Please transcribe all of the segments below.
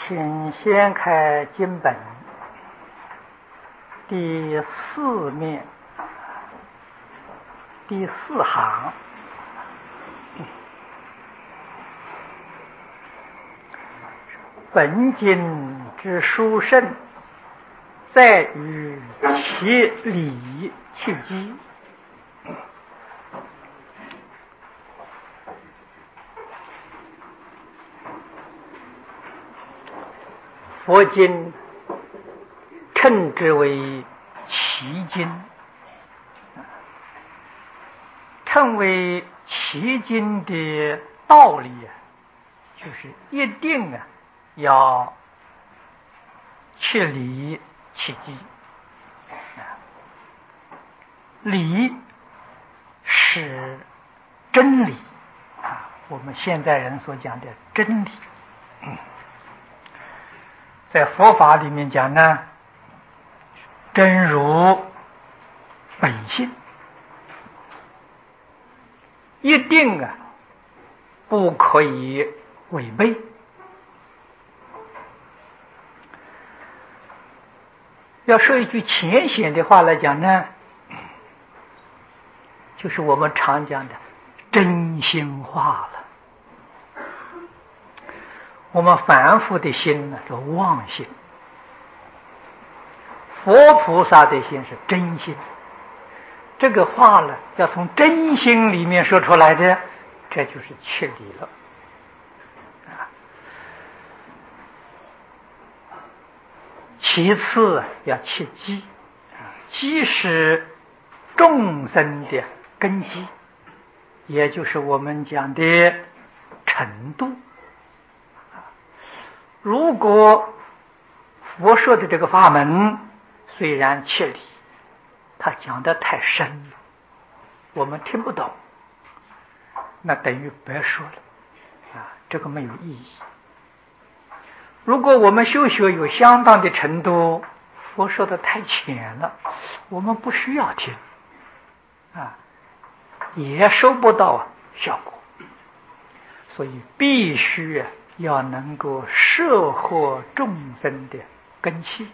请掀开经本第4面第4行，本经之殊胜，在于其理其机。佛经称之为奇经，称为奇经的道理就是一定要切理切机。理是真理我们现在人所讲的真理。在佛法里面讲呢，真如本性，一定不可以违背。要说一句浅显的话来讲呢，就是我们常讲的真心话了。我们凡夫的心呢叫妄心，佛菩萨的心是真心。这个话呢要从真心里面说出来的，这就是切理了。其次要切机，机是众生的根基，也就是我们讲的程度。如果佛说的这个法门虽然切理，他讲得太深了，我们听不懂，那等于白说了这个没有意义。如果我们修学有相当的程度，佛说的太浅了，我们不需要听也收不到效果。所以必须要能够摄获众生的根器。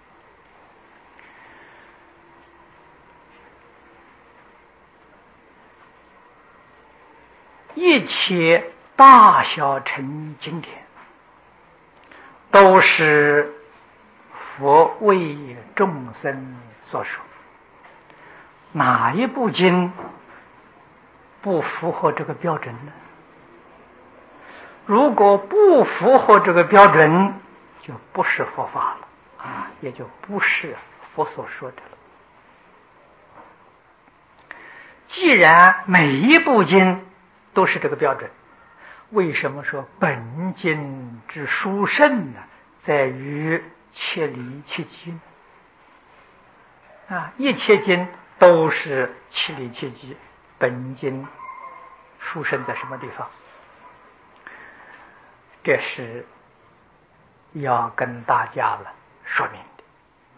一切大小乘经典都是佛为众生所说，哪一部经不符合这个标准呢？如果不符合这个标准，就不是佛法了也就不是佛所说的了。既然每一部经都是这个标准，为什么说本经之殊胜呢？在于切理切机一切经都是切理切机，本经殊胜在什么地方？这是要跟大家说明的。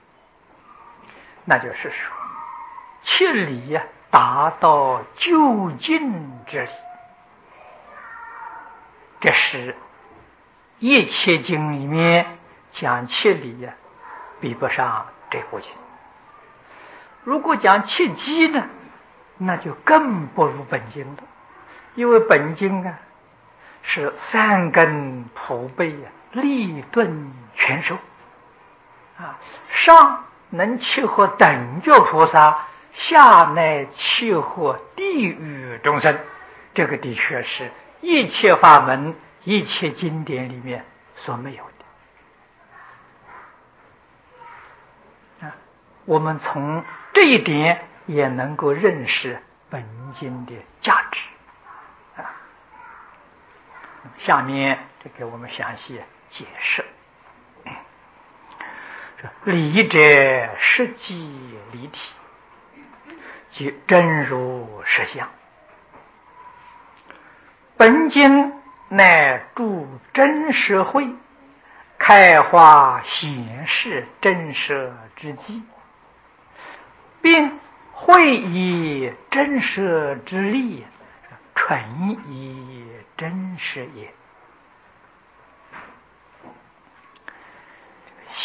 那就是说切理达到究竟之理，这是一切经里面讲切理比不上这部经。如果讲切机呢，那就更不如本经了。因为本经是三根普被立顿全收上能契合等觉菩萨，下乃契合地狱众生。这个的确是一切法门一切经典里面所没有的我们从这一点也能够认识本经的价值下面这给我们详细解释。理者实即离体，即真如实相。本经乃著真实慧，开化显示真实之机，并会以真实之力，纯以真实也。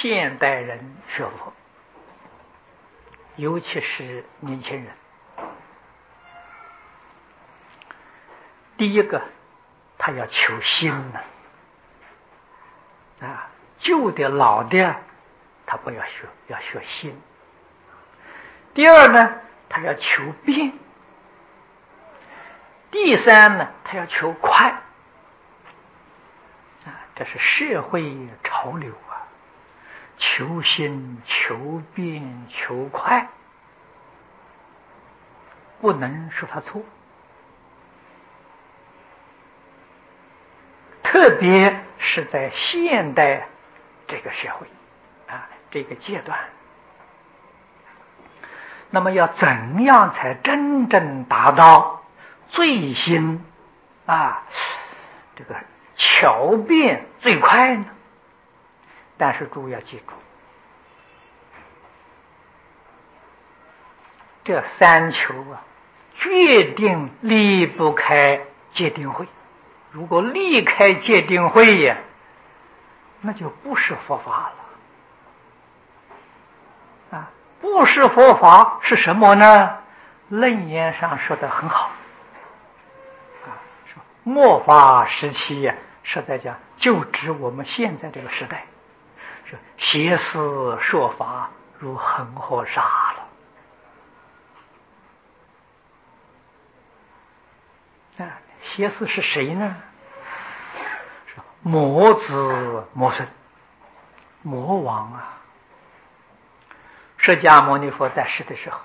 现代人学佛，尤其是年轻人，第一个他要求新呢，旧的老的他不要学，要学新。第二呢，他要求变。第三呢，他要求快。这是社会潮流啊，求新、求变、求快，不能说他错。特别是在现代这个社会这个阶段，那么要怎样才真正达到最新这个巧变最快呢？但是诸位要记住，这三求决定离不开戒定慧。如果离开戒定慧呀，那就不是佛法了。不是佛法是什么呢？楞严上说得很好说末法时期实在讲就指我们现在这个时代，说邪思说法如恒河沙了。邪思是谁呢？是魔子魔孙，魔王释迦牟尼佛在世的时候，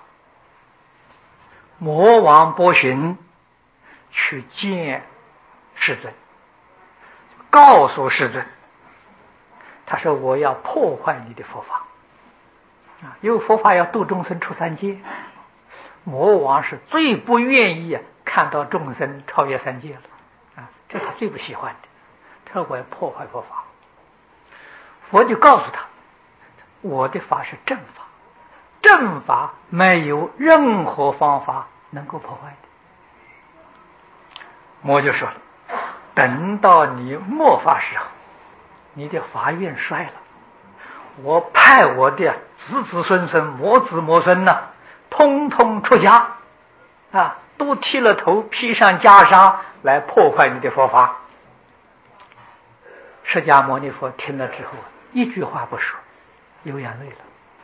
魔王波旬去见世尊，告诉世尊，他说我要破坏你的佛法因为佛法要度众生出三界，魔王是最不愿意看到众生超越三界了这他最不喜欢的，他说我要破坏佛法。佛就告诉他，我的法是正法，正法没有任何方法能够破坏的。魔就说了，等到你末法时候，你的法愿衰了，我派我的子子孙孙魔子魔孙通通出家都剃了头，披上袈裟来破坏你的佛法。释迦牟尼佛听了之后一句话不说，流眼泪了。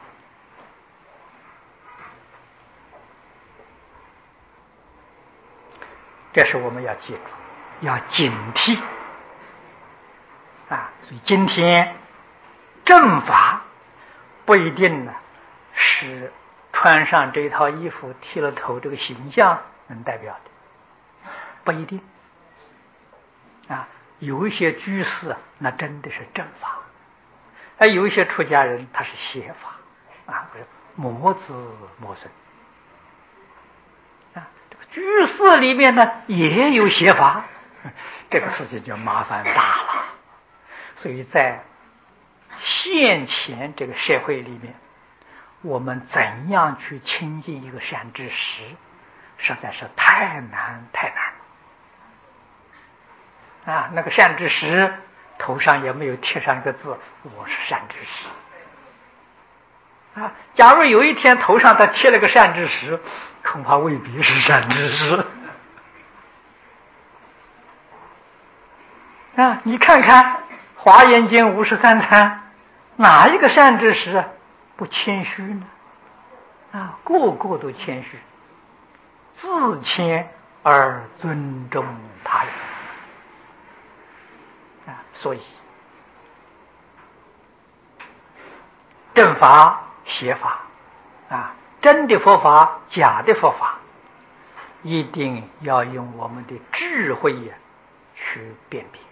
这是我们要记住，要警惕所以今天正法不一定是穿上这套衣服剃了头这个形象能代表的，不一定有一些居士那真的是正法，有一些出家人他是邪法魔子魔孙这个居士里面呢也有邪法，这个事情就麻烦大了。所以在现前这个社会里面，我们怎样去亲近一个善知识，实在是太难太难了那个善知识头上也没有贴上一个字，我是善知识假如有一天头上他贴了个善知识，恐怕未必是善知识你看看华严经53参，哪一个善知识不谦虚呢个个都谦虚，自谦而尊重他人所以正法邪法真的佛法假的佛法，一定要用我们的智慧去辨别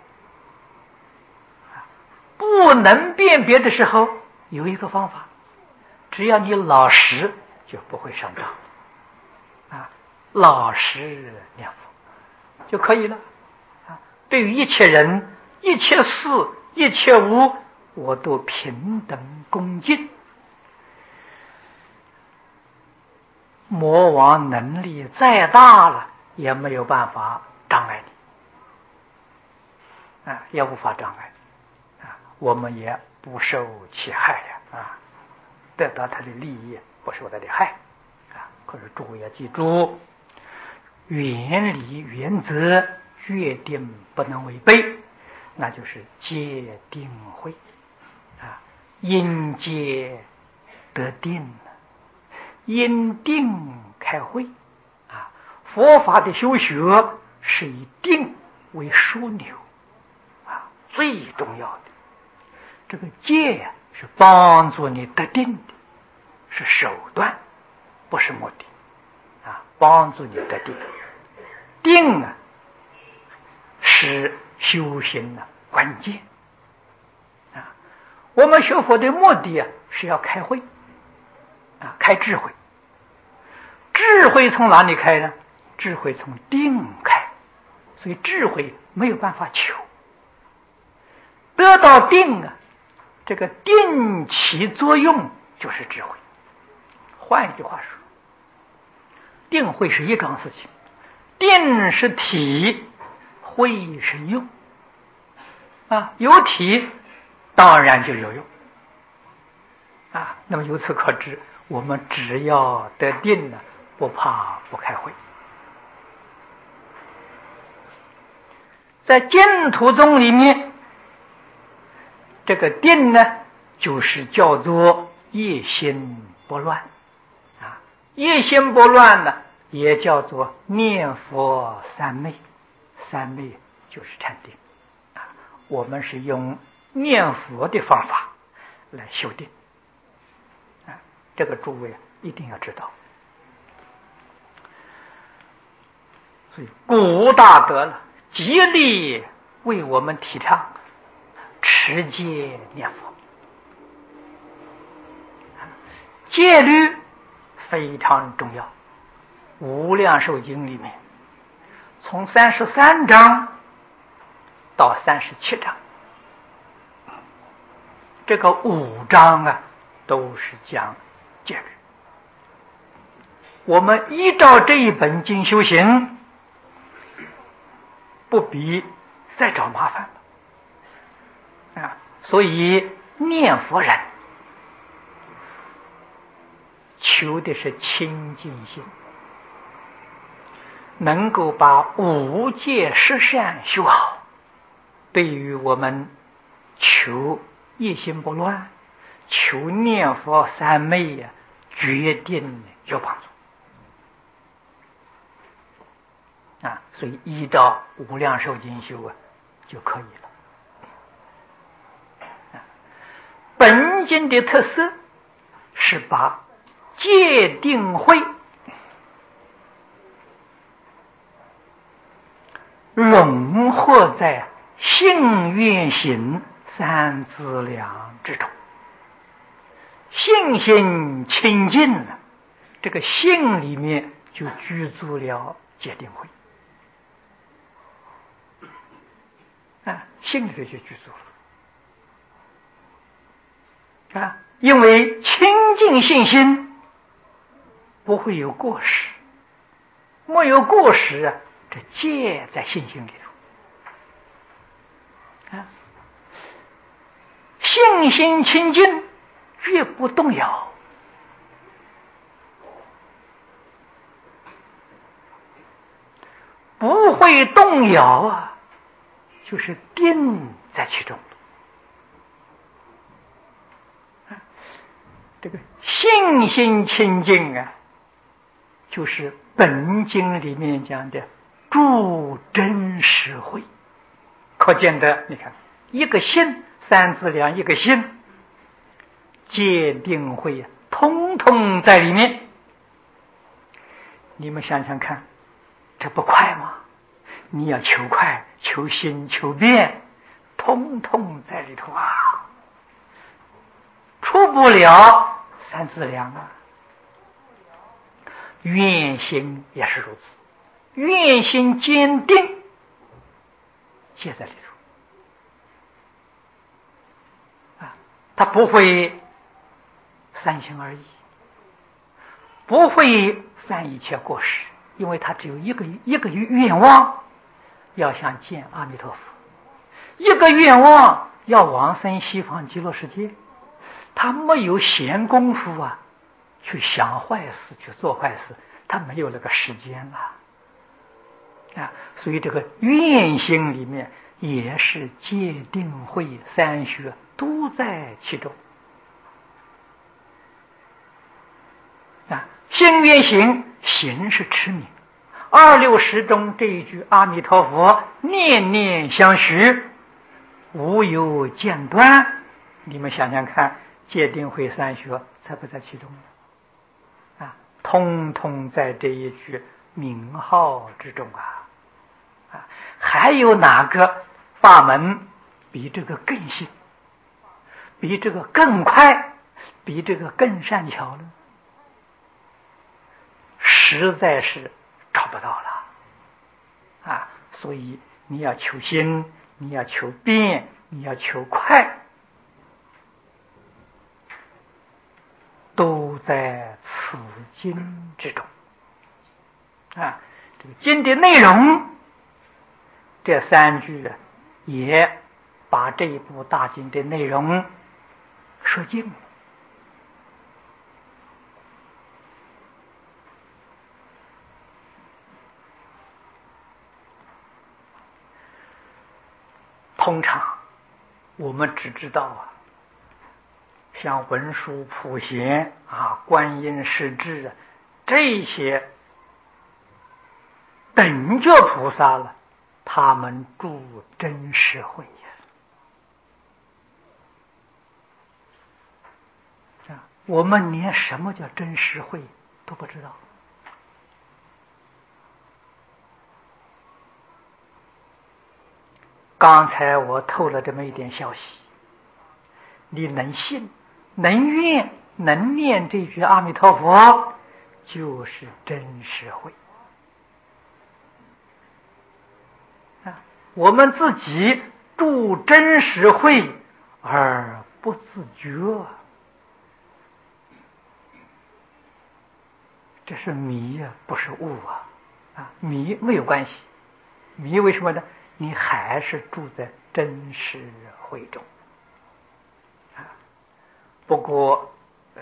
不能辨别的时候，有一个方法，只要你老实就不会上当老实念佛就可以了对于一切人一切事一切物，我都平等恭敬。魔王能力再大了也没有办法障碍你也无法障碍我们也不受其害了啊，得到他的利益，不受他的害啊。可是诸位要记住，原理原则约定不能违背，那就是戒定慧啊，因戒得定，因定开慧啊。佛法的修学是以定为枢纽啊，最重要的。这个戒呀，是帮助你得定的，是手段，不是目的啊，帮助你得定。定啊，是修行的关键啊。我们学佛的目的啊，是要开慧啊，开智慧。智慧从哪里开呢？智慧从定开，所以智慧没有办法求。得到定啊，这个定起作用就是智慧。换一句话说，定慧是一桩事情，定是体，慧是用啊，有体当然就有用啊。那么由此可知，我们只要得定了，不怕不开慧。在净土宗里面，这个定呢，就是叫做业心不乱啊。业心不乱呢，也叫做念佛三昧。三昧就是禅定啊。我们是用念佛的方法来修定啊，这个诸位一定要知道。所以古大德了，极力为我们提倡持戒念佛，戒律非常重要。无量寿经里面，从33章到37章，这个5章啊，都是讲戒律。我们依照这一本经修行，不必再找麻烦了啊！所以念佛人求的是清净心，能够把五戒十善修好，对于我们求一心不乱、求念佛三昧呀，决定有帮助啊！所以依照无量寿经修啊就可以了。本经的特色是把戒定慧融合在信愿行三资粮之中。信心清净了，这个信里面就居住了戒定慧啊，信里头就居住了啊，因为清净信心不会有过失，没有过失啊，这戒在信心里头啊，信心清净，越不动摇，不会动摇啊，就是定在其中。这个信心清净啊，就是本经里面讲的助真实慧。可见的，你看一个心，三资粮一个心，戒定慧通通在里面。你们想想看，这不快吗？你要求快、求新、求变，通通在里头啊，出不了三资粮啊。愿心也是如此，愿心坚定，戒在里头啊，他不会三心二意，不会犯一切过失，因为他只有一个愿望，要想见阿弥陀佛，一个愿望要往生西方极乐世界，他没有闲工夫啊，去想坏事，去做坏事，他没有那个时间了啊。所以这个愿心里面也是戒定慧三学都在其中啊。心愿行，行是持名。26中这一句阿弥陀佛，念念相续，无有间断。你们想想看，戒定慧三学在不在其中啊？通通在这一句名号之中啊！还有哪个法门比这个更新，比这个更快，比这个更善巧呢？实在是找不到了啊！所以你要求新，你要求变，你要求快，都在此经之中啊！这个经的内容，这3句也把这一部大经的内容说尽了。通常我们只知道像文殊普贤观音势至这些等觉菩萨了，他们住真实慧我们连什么叫真实慧都不知道。刚才我透了这么一点消息，你能信、能愿、能念这句阿弥陀佛，就是真实慧我们自己住真实慧而不自觉，这是迷不是悟迷没有关系，迷为什么呢？你还是住在真实慧中不过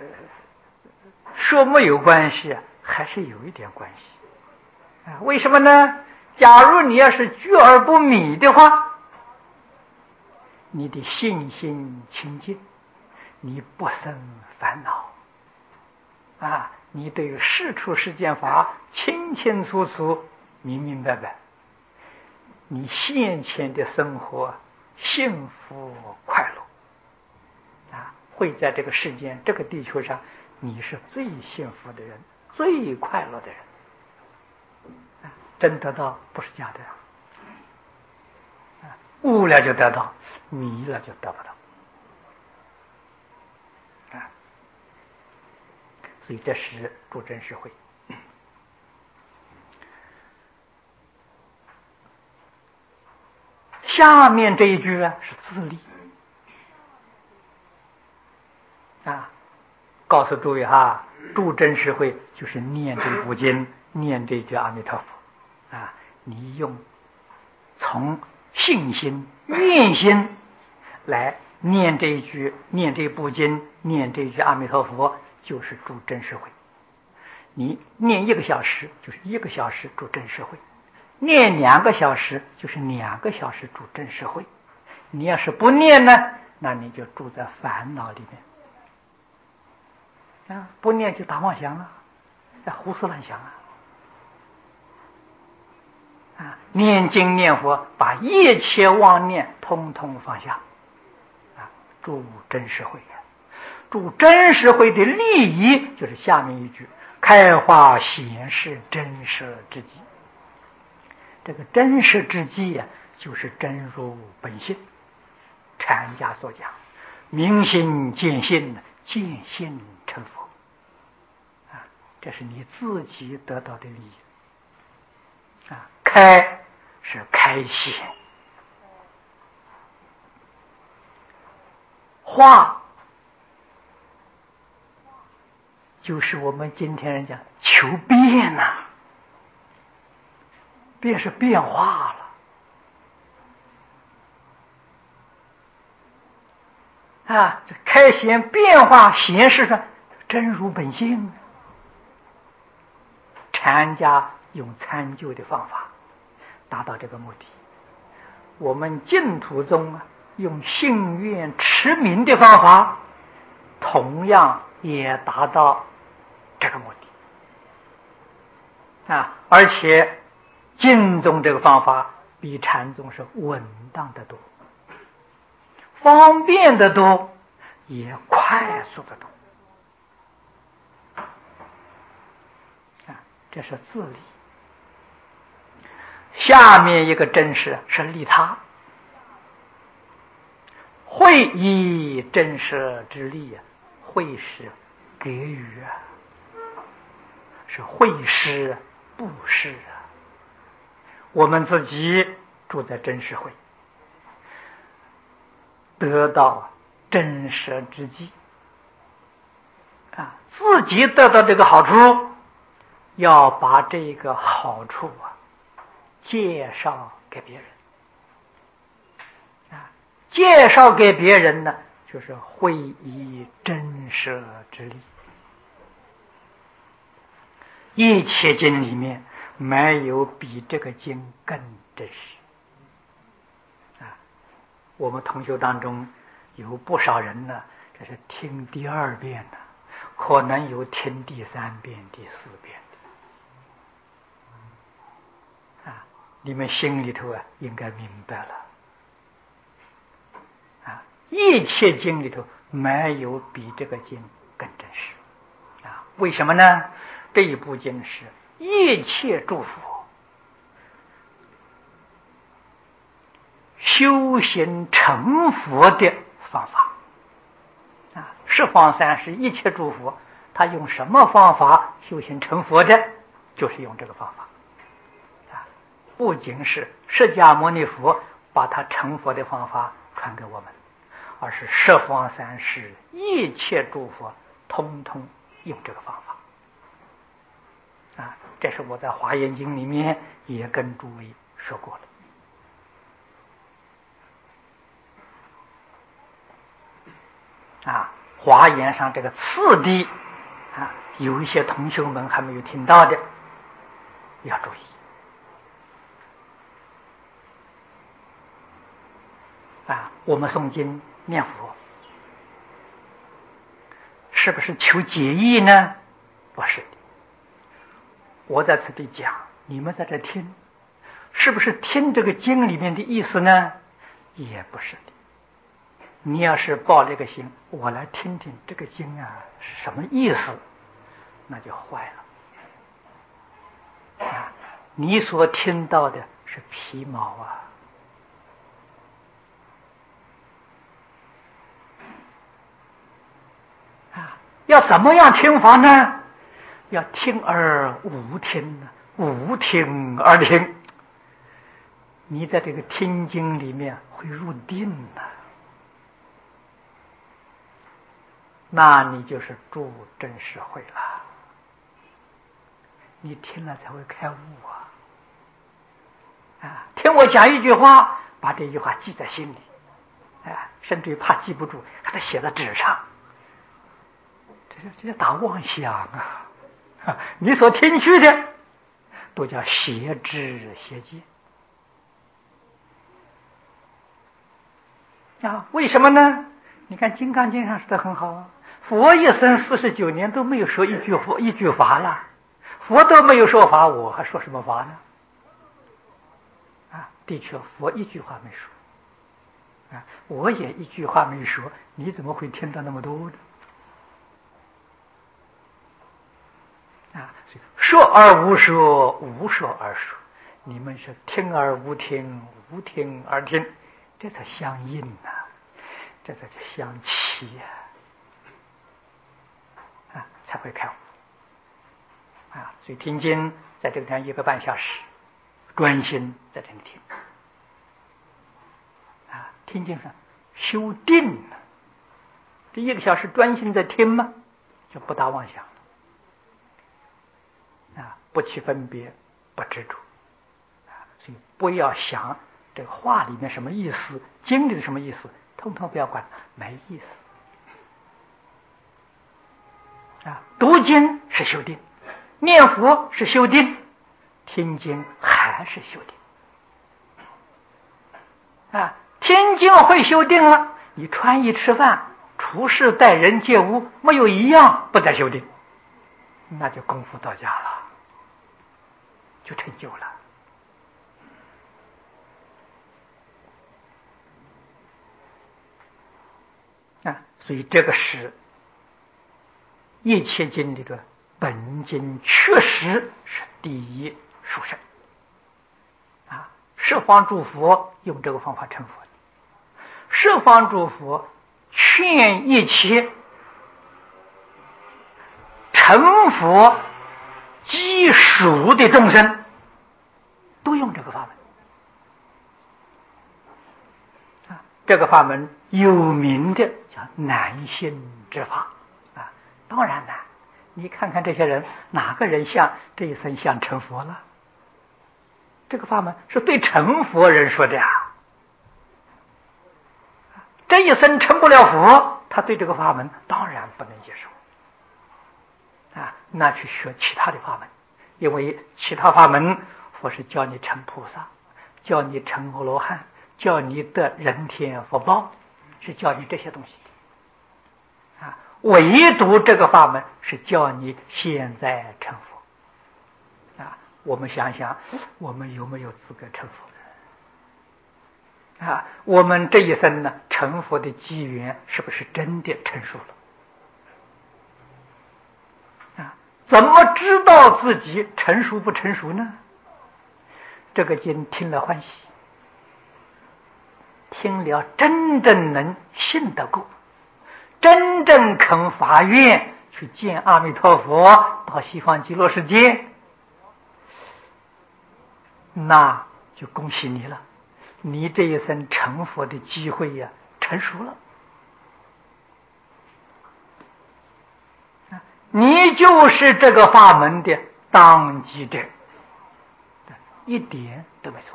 说没有关系还是有一点关系为什么呢？假如你要是觉而不迷的话，你的信心清净，你不生烦恼你对世出世间法清清楚楚、明明白白，你现前的生活幸福快乐会在这个世间这个地球上，你是最幸福的人，最快乐的人真得到不是假的悟了就得到，迷了就得不到所以这是住真实慧。下面这一句是自利告诉诸位住真实慧就是念这部经，念这句阿弥陀佛你用从信心、愿心来念这一句，念这部经，念这句阿弥陀佛，就是住真实慧。你念1个小时，就是1个小时住真实慧；念2个小时，就是2个小时住真实慧。你要是不念呢，那你就住在烦恼里面不念就打妄想胡思乱想念经念佛，把一切妄念通通放下住真实慧住真实慧的利益就是下面一句：开化显示真实之机。这个真实之机就是真如本性。禅家所讲，明心见性，见性成佛这是你自己得到的利益开是开显，化就是我们今天人讲求变变是变化了这开显变化显示上真如本性。禅家用参究的方法达到这个目的，我们净土宗用信愿持名的方法同样也达到这个目的而且净宗这个方法比禅宗是稳当的多，方便的多，也快速的多这是自利。下面一个真实是利他，会以真实之利会施给予是会施布施我们自己住在真实会，得到真实之机自己得到这个好处，要把这个好处介绍给别人介绍给别人呢，就是会以真实之力。一切经里面没有比这个经更真实我们同学当中有不少人呢，这是听第二遍的，可能有听第3遍、第4遍的你们心里头应该明白了一切经里头没有比这个经更真实为什么呢？这一部经是一切诸佛修行成佛的方法十方三世一切诸佛他用什么方法修行成佛的，就是用这个方法不仅是释迦牟尼佛把他成佛的方法传给我们，而是十方三世一切诸佛通通用这个方法这是我在华严经里面也跟诸位说过了华严上这个次第有一些同学们还没有听到的要注意我们诵经念佛是不是求解义呢？不是的。我在此地讲，你们在这听，是不是听这个经里面的意思呢？也不是的。你要是抱这个心，我来听听这个经是什么意思，那就坏了你所听到的是皮毛要怎么样听法呢？要听而无听无听而听。你在这个听经里面会入定那你就是住真实会了。你听了才会开悟听我讲一句话，把这句话记在心里甚至于怕记不住，把它写在纸上。这打妄想你所听去的都叫邪知邪见为什么呢？你看《金刚经》上说的很好佛一生49年都没有说一句法了，佛都没有说法，我还说什么法呢？的确佛一句话没说我也一句话没说，你怎么会听到那么多呢？说而无说，无说而说，你们是听而无听，无听而听，这才相应这才叫相契才会开悟所以听经在这个地方1个半小时专心在这里听听经上修定这1个小时专心在听嘛，就不打妄想不起分别，不执着所以不要想这个话里面什么意思，经里的什么意思，通通不要管，没意思读经是修定，念佛是修定，听经还是修定。听经会修定了，你穿衣吃饭、处事待人接物，没有一样不在修定，那就功夫到家了，就成就了。所以这个是一切经里的本经，确实是第一殊胜。十方诸佛用这个方法成佛的，十方诸佛劝一切成佛积属的众生都用这个法门。这个法门有名的叫难行之法。当然难，你看看这些人，哪个人像这一生像成佛了？这个法门是对成佛人说的呀。这一生成不了佛，他对这个法门当然不能接受。那去学其他的法门，因为其他法门佛是教你成菩萨，教你成阿罗汉，叫你得人天福报，是教你这些东西的。唯独这个法门是教你现在成佛。我们想想，我们有没有资格成佛？我们这一生呢，成佛的机缘是不是真的成熟了？怎么知道自己成熟不成熟呢？这个经听了欢喜，听了真正能信得过，真正肯发愿去见阿弥陀佛，到西方极乐世界，那就恭喜你了，你这一生成佛的机会呀，成熟了。你就是这个法门的当机者，一点都没错。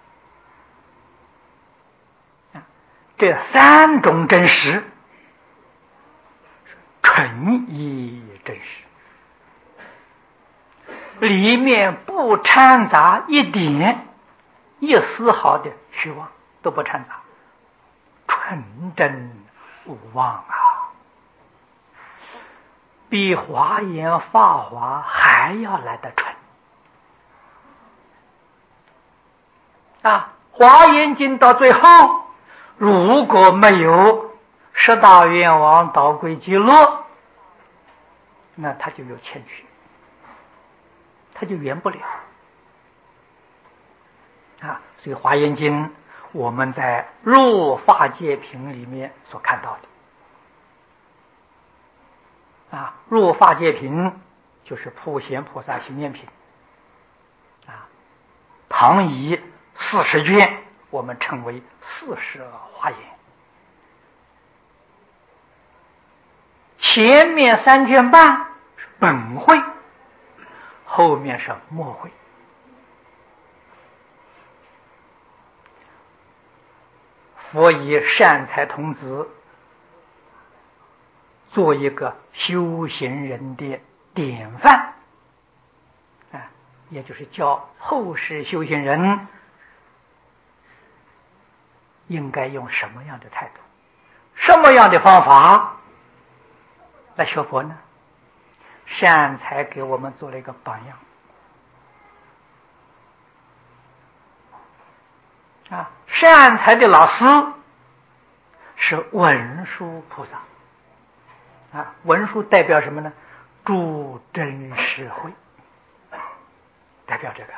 这三种真实，纯一真实，里面不掺杂一点一丝毫的虚妄，都不掺杂，纯真无妄啊！比华严法华还要来得纯华严经到最后，如果没有十大愿王导归极乐，那他就有欠缺，他就圆不了所以华严经我们在入法界品里面所看到的入法界品就是普贤菩萨行愿品唐以40卷，我们称为40华严。前面3卷半是本会，后面是末会。佛以善财童子做一个修行人的典范也就是教后世修行人应该用什么样的态度，什么样的方法来学佛呢？善财给我们做了一个榜样善财的老师是文殊菩萨文殊代表什么呢？诸真实慧，代表这个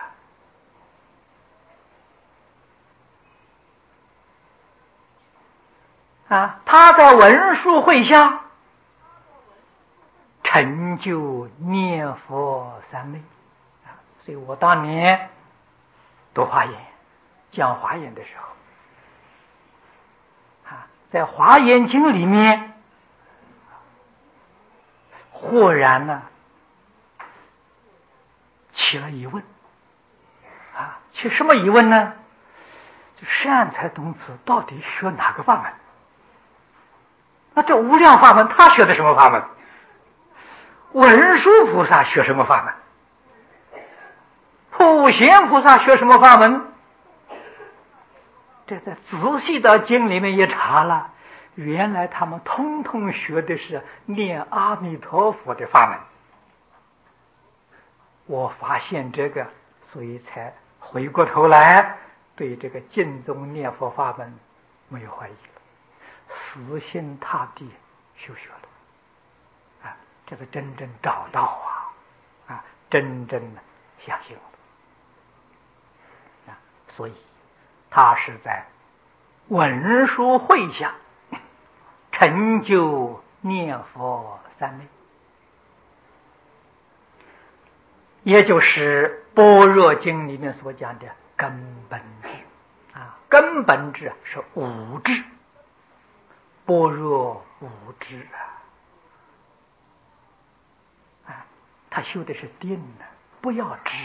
他在文殊会下成就念佛三昧所以我当年读华严讲华严的时候在华严经里面忽然呢起了疑问起什么疑问呢？就善财童子到底学哪个法门？那这无量法门他学的什么法门？ 文殊菩萨学什么法门？普贤菩萨学什么法门？这在仔细到经里面一查了，原来他们通通学的是念阿弥陀佛的法门。我发现这个，所以才回过头来对这个净宗念佛法门没有怀疑了，死心塌地修学了。这个真正找到真正的相信了。所以他是在文殊会下成就念佛三昧，也就是般若经里面所讲的根本智根本智是无智，般若无智他修的是定不要智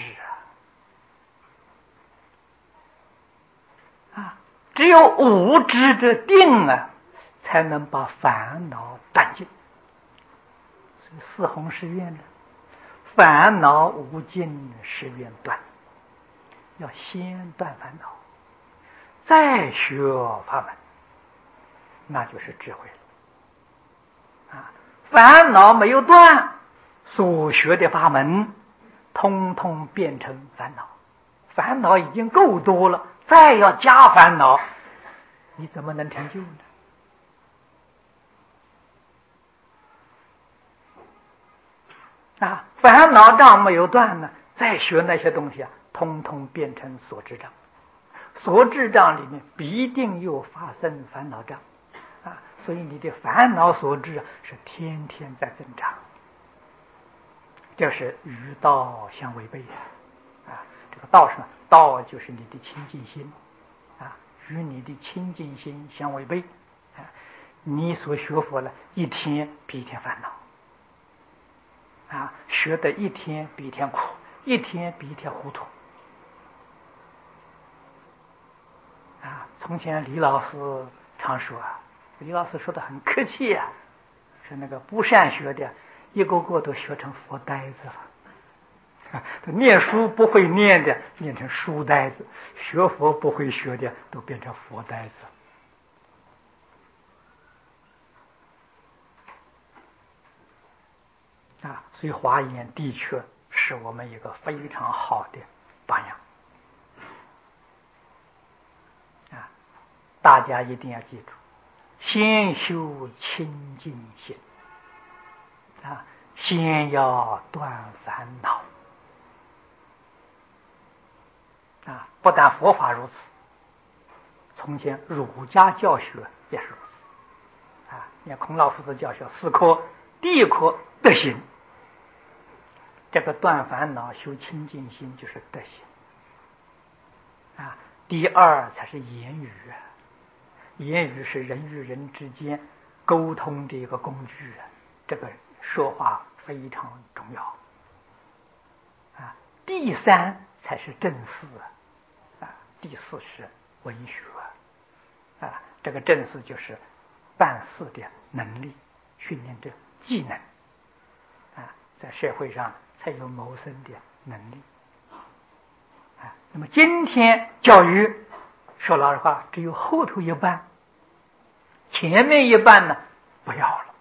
只有无知的定才能把烦恼断尽。所以四弘誓愿呢，烦恼无尽誓愿断，要先断烦恼，再学法门，那就是智慧了。烦恼没有断，所学的法门通通变成烦恼，烦恼已经够多了，再要加烦恼，你怎么能成就呢？烦恼障没有断呢，再学那些东西通通变成所知障，所知障里面必定又发生烦恼障所以你的烦恼所知是天天在增长，这是与道相违背这个道是什么？道就是你的清净心与你的清净心相违背你所学佛了，一天比一天烦恼学的一天比一天苦，一天比一天糊涂从前李老师常说李老师说的很客气是那个不善学的一个个都学成佛呆子了念书不会念的念成书呆子，学佛不会学的都变成佛呆子所以华严的确是我们一个非常好的榜样大家一定要记住，先修清净心先要断烦恼不但佛法如此，从前儒家教学也是如此你看孔老夫子教学四科，第一科德行，这个断烦恼修清净心就是德行第二才是言语言语是人与人之间沟通的一个工具这个说话非常重要第三才是正事第四是文学这个正事就是办事的能力，训练的技能在社会上才有谋生的能力那么今天教育说老实话只有后头一半，前面一半呢不要了，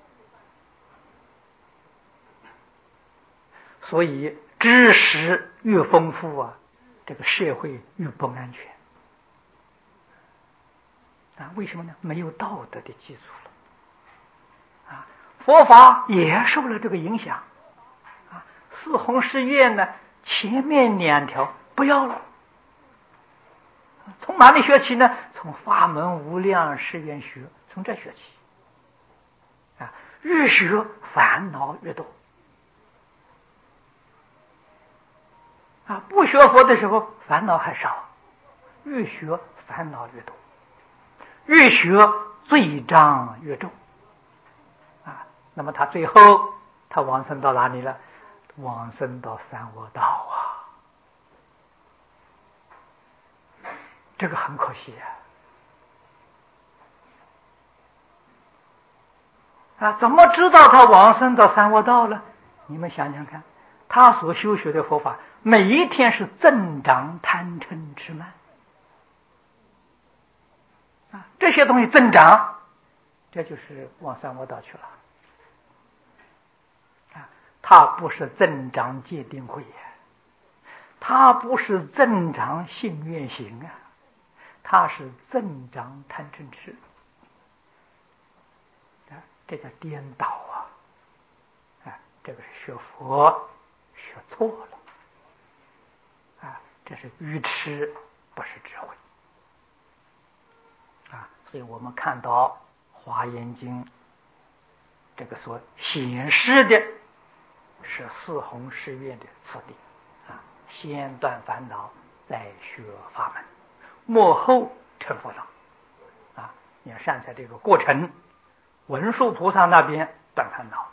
所以知识越丰富这个社会越不安全为什么呢？没有道德的基础了佛法也受了这个影响四弘誓愿呢，前面两条不要了，从哪里学起呢？从法门无量誓愿学，从这学起越学烦恼越多不学佛的时候烦恼还少，越学烦恼越多，越学罪障越重那么他最后他往生到哪里了？往生到三恶道这个很可惜怎么知道他往生到三恶道了？ 你们想想看，他所修学的佛法，每一天是增长贪嗔痴慢啊，这些东西增长，这就是往三恶道去了啊。它不是增长戒定慧呀，它不是增长信愿行啊，它是增长贪嗔痴啊，这叫颠倒啊！啊，这个是学佛学错了啊，这是愚痴，不是智慧啊。所以我们看到《华严经》这个所显示的是四弘誓愿的次第啊，先断烦恼，再学法门，末后成佛道啊。你看善财这个过程，文殊菩萨那边断烦恼，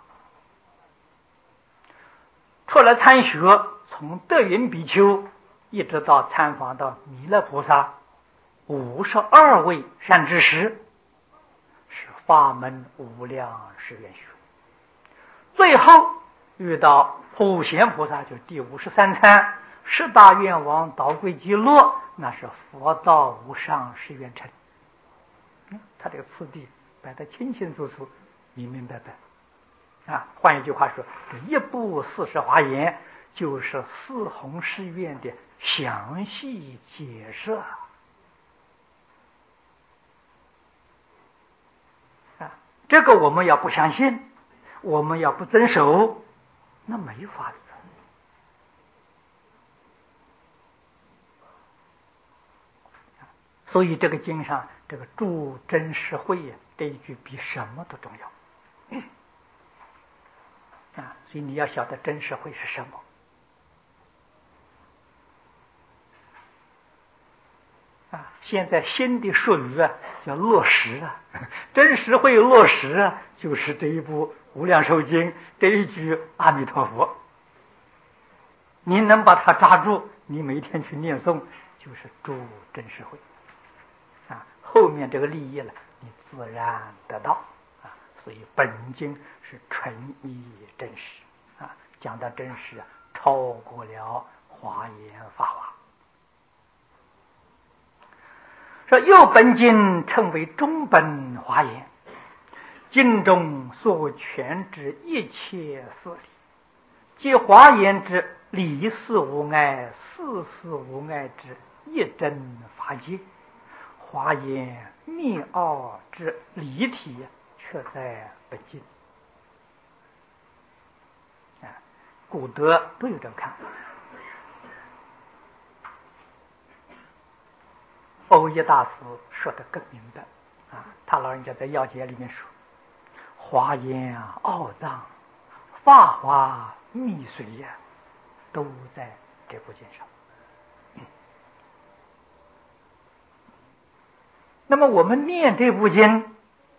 出来参学，从德云比丘一直到参访到弥勒菩萨，52位善知识，是法门无量誓愿学。最后遇到普贤菩萨，就第53参十大愿王导归极乐，那是佛道无上誓愿成。他这个次第摆得清清楚楚，明明白白啊。换一句话说，这一部40华严就是四弘誓愿的详细解释啊。这个我们要不相信，我们要不遵守，那没法子。所以这个经上这个助真实慧这一句比什么都重要啊！所以你要晓得真实慧是什么啊！现在新的术语啊叫落实啊，真实慧落实啊，就是这一部《无量寿经》这一句阿弥陀佛，你能把它抓住，你每天去念诵，就是助真实慧啊。后面这个利益了，你自然得到啊。所以本经是纯依真实啊，讲到真实啊，超过了华严法华。说又本经称为中本华严，经中所全之一切事理，即华严之理事无碍、事事无碍之一真法界，华严密奥之理体，却在本经啊。古德都有这个看法。欧一大师说的更明白啊，他老人家在要解里面说，华严奥藏，法华密髓呀，都在这部经上。那么我们念这部经，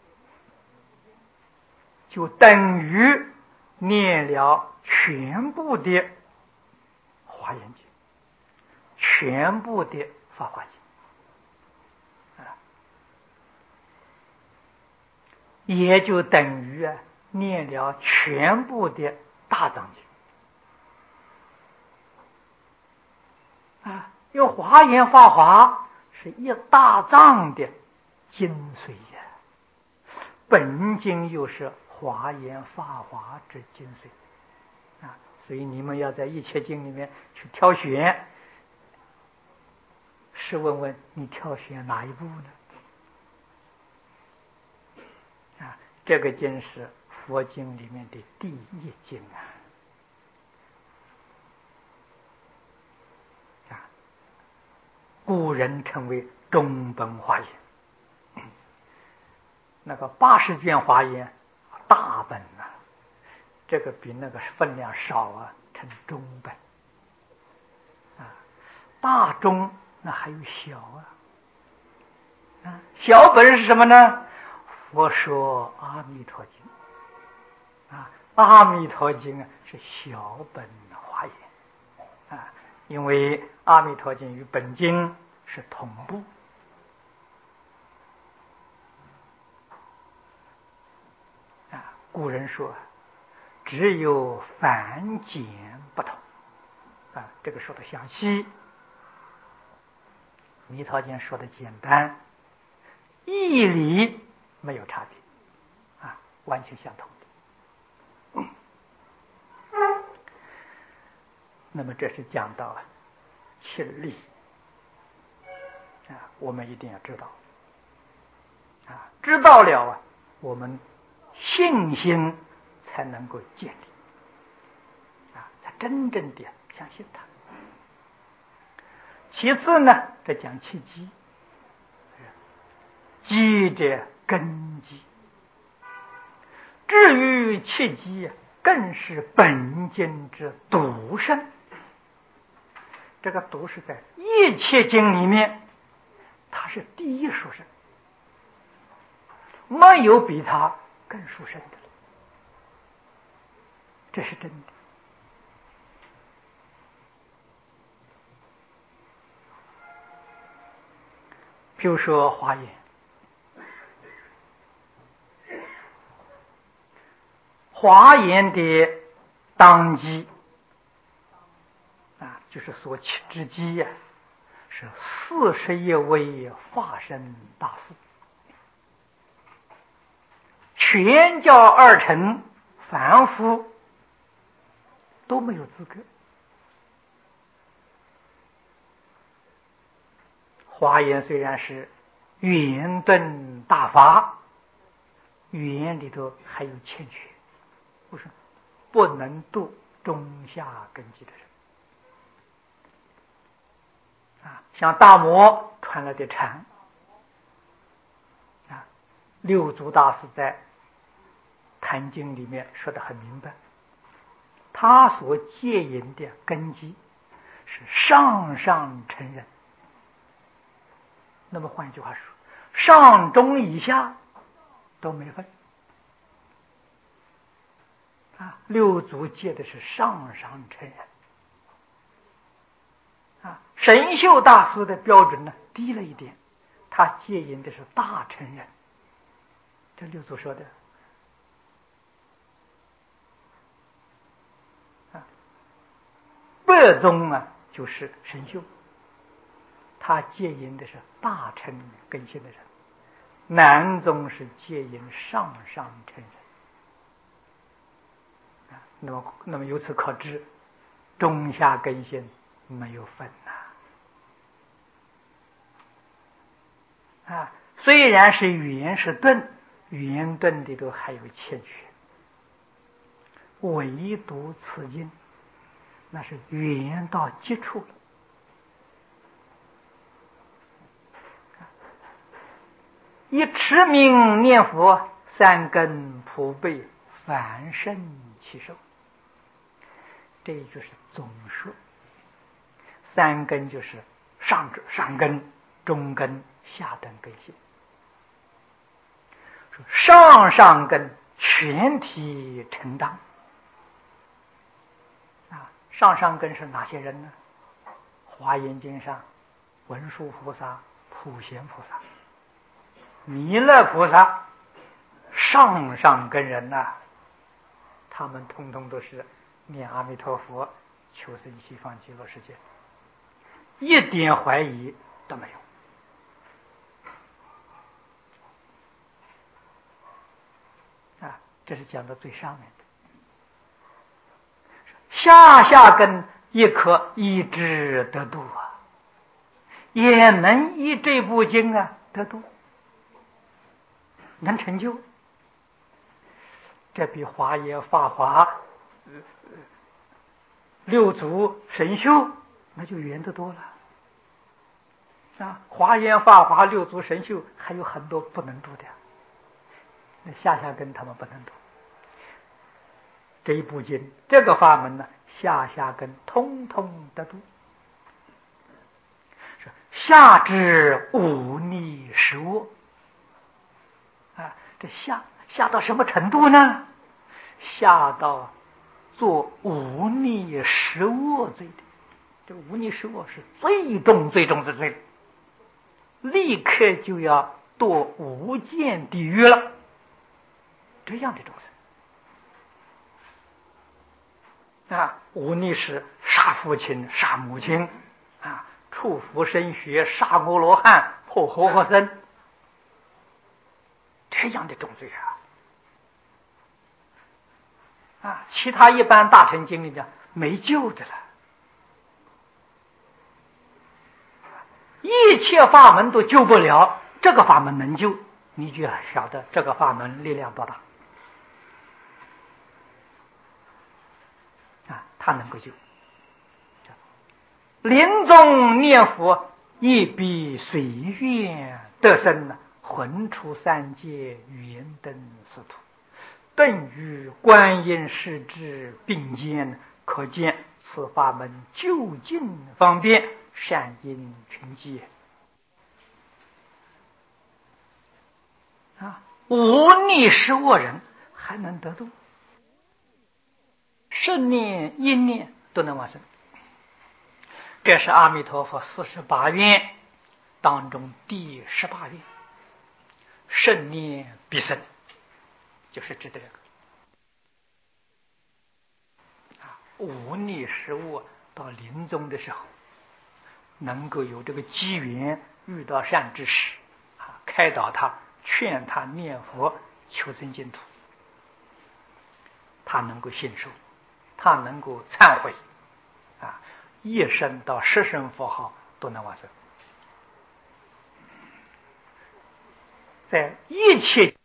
就等于念了全部的华严经，全部的法华经也就等于念了全部的大藏经啊。因为华严法华是一大藏的精髓呀，本经又是华严法华之精髓啊。所以你们要在一切经里面去挑选，试问问你挑选哪一部呢？这个经是佛经里面的第一经啊，古人称为中本华严。那个80卷华严大本啊，这个比那个分量少啊，称中本啊。大中那还有小啊，小本是什么呢？佛说阿弥陀经啊，阿弥陀经是小本华严啊，因为阿弥陀经与本经是同步啊。古人说只有繁简不同啊。这个说的详细，弥陀经说的简单，义理没有差别啊，完全相同的。那么这是讲到切力啊，我们一定要知道啊，知道了我们信心才能够建立啊，才真正的相信他。其次呢，这讲契机，机者根基。至于契机更是本经之独胜。这个独是在一切经里面，它是第一殊胜，没有比它更殊胜的了，这是真的。比如说华严，华严的当机啊，就是所起之机呀，是41位化身大士，全教二乘凡夫都没有资格。华严虽然是圆顿大法，圆里头还有欠缺，为什么？不能度中下根基的人啊，像大摩传来的禅啊，六祖大师在《坛经》里面说得很明白，他所戒引的根基是上上乘人。那么换一句话说，上中以下都没分啊。六祖戒的是上上乘人啊。神秀大师的标准呢低了一点，他戒引的是大乘人。这六祖说的啊。北宗啊就是神秀，他戒引的是大乘根性的人，南宗是戒引上上乘人啊。那么由此可知，中下根性没有分啊。虽然是圆是顿，圆顿里头还有欠缺，唯独此经那是圆到极处了。一持名念佛，三根普被，凡圣起受。这就是总说。三根就是上根、中根、下等根性。上根全体承当啊。上根是哪些人呢？华严经上，文殊菩萨、普贤菩萨、弥勒菩萨，上根人呐，他们通通都是念阿弥陀佛，求生西方极乐世界，一点怀疑都没有啊。这是讲到最上面的。下根也可依之得度啊，也能依这部经得度，能成就。这比华严法华六祖神秀那就圆得多了啊。华严法华六祖神秀还有很多不能度的，那下根他们不能度。这一部经这个法门呢，下根通通得度。下至无逆十恶啊，这下到什么程度呢？下到做无逆十恶罪的。这无逆十恶是最重的罪，立刻就要堕无间地狱了。这样的众生忤逆是杀父亲、杀母亲，触佛身血、杀阿罗汉、破活活僧，这样的重罪其他一般大乘经里面没救的了。一切法门都救不了，这个法门能救，你就晓得这个法门力量多大它能够救。临终念佛，一笔随愿得生，魂出三界，圆登四土，顿与观音世智并肩，可见此法门究竟方便，善因群集无逆失恶人还能得度，圣念阴念都能往生。这是阿弥陀佛48愿当中第18愿，圣念必生，就是指的这个无逆失恶，到临终的时候能够有这个机缘遇到善知识开导他，劝他念佛求生净土，他能够信受，他能够忏悔一生到10声佛号都能往生。在一切